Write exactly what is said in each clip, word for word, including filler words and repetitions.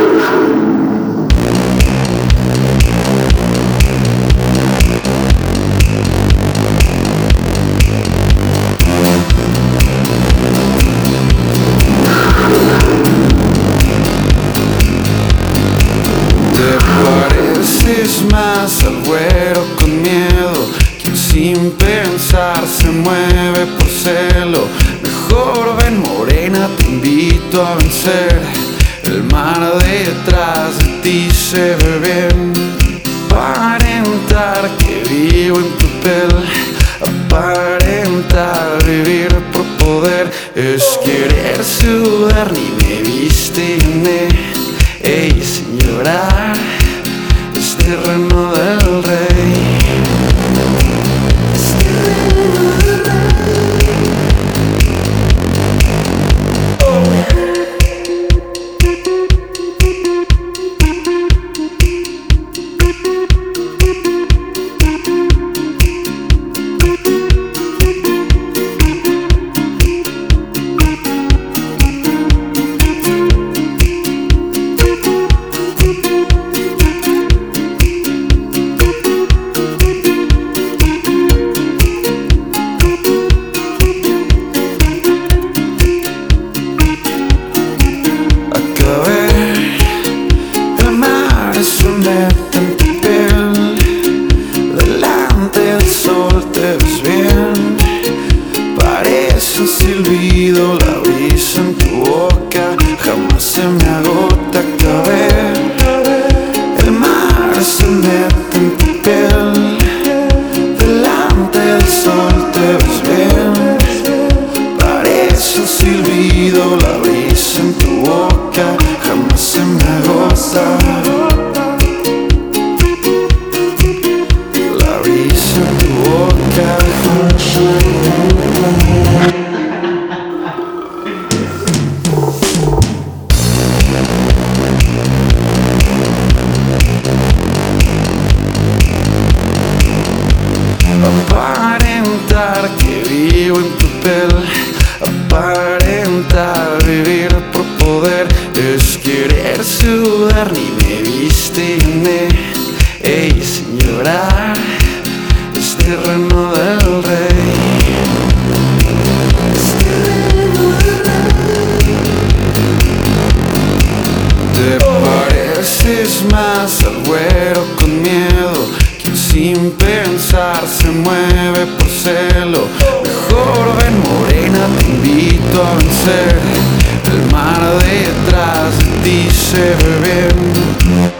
Pareces más al güero con miedo, quien sin pensar se mueve por celo. Mejor ven morena, te invito a vencer. El mar detrás de ti se ve bien. Aparentar que vivo en tu piel, aparentar vivir por poder, es querer sudar, ni me viste ne. Ey, señora, es terreno del rey. Es terreno del rey. Oh. En tu piel, delante del sol te ves bien. Parece un silbido la brisa en tu boca, jamás se me agota caber. El mar se mete en tu piel, delante del sol te ves bien. Parece un silbido la brisa en tu boca, jamás se me agota. Aparentar que vivo en tu piel, aparentar vivir por poder, es querer sudar, ni me viste ne. Ey, señora, es terreno del rey. Es terreno del rey. Te pareces más al güero con miedo, quien sin pensar se mueve por celo. Mejor ven morena, te invito a vencer. El mar detrás de ti se ve bien.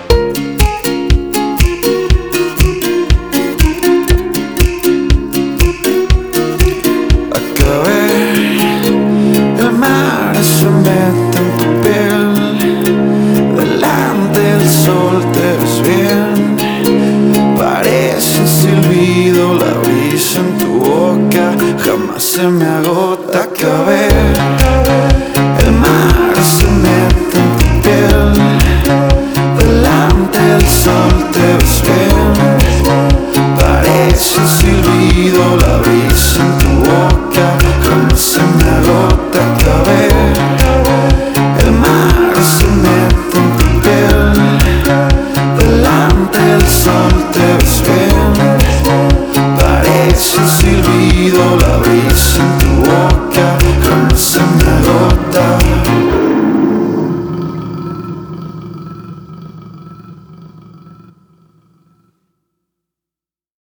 Se mete en tu piel, delante del sol te ves bien. Parece un silbido la brisa en tu boca, jamás se me agota.